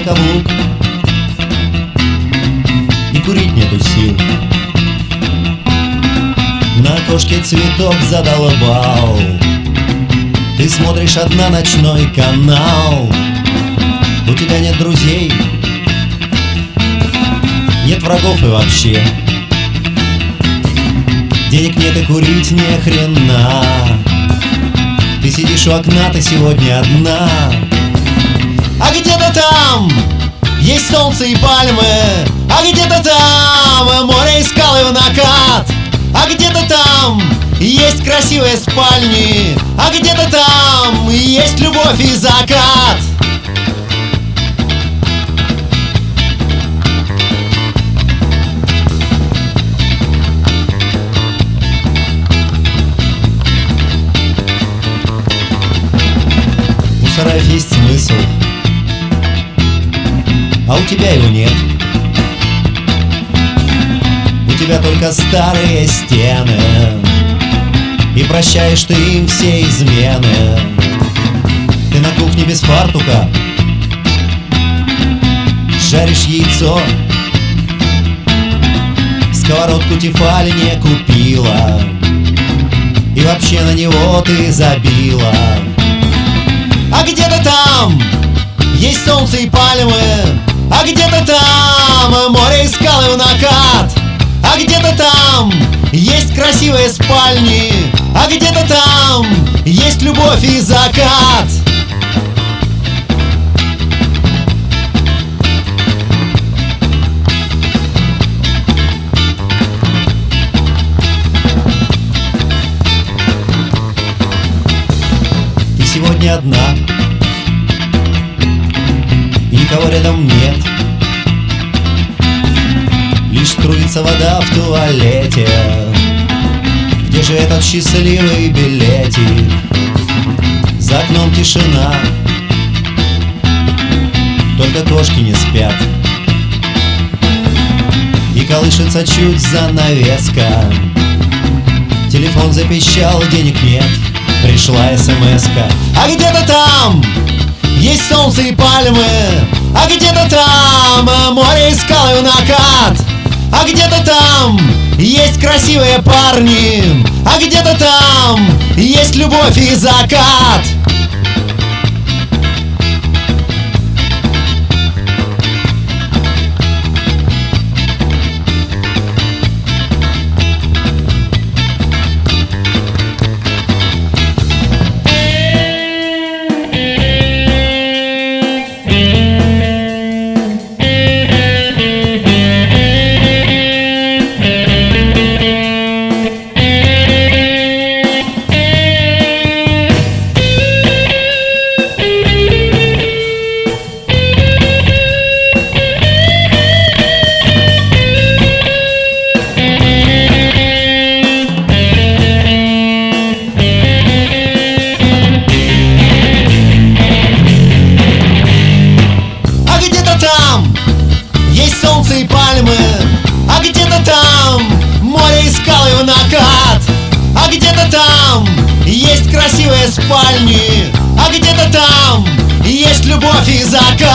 каблук, и курить нету сил. На окошке цветок задолбал, ты смотришь одна ночной канал. У тебя нет друзей, нет врагов и вообще денег нет и курить не хрена. Ты сидишь у окна, ты сегодня одна. А где-то там есть солнце и пальмы, а где-то там море и скалы в накат. А где-то там есть красивые спальни, а где-то там есть любовь и закат. У сараев есть смысл, а у тебя его нет. У тебя только старые стены, и прощаешь ты им все измены. Ты на кухне без фартука жаришь яйцо, сковородку Тефаль не купила, и вообще на него ты забила. А где-то там есть солнце и пальмы, а где-то там море и скалы в накат. А где-то там есть красивые спальни, а где-то там есть любовь и закат. Ты сегодня одна, и никого рядом нет. Лишь струится вода в туалете. Где же этот счастливый билетик? За окном тишина, только кошки не спят, и колышется чуть занавеска. Телефон запищал, денег нет, пришла смс-ка. А где-то там есть солнце и пальмы, а где-то там море и скалы в накат. А где-то там есть красивые парни, а где-то там есть любовь и закат. Солнце и пальмы, а где-то там море и скалы в накат. А где-то там есть красивые спальни, а где-то там есть любовь и закат.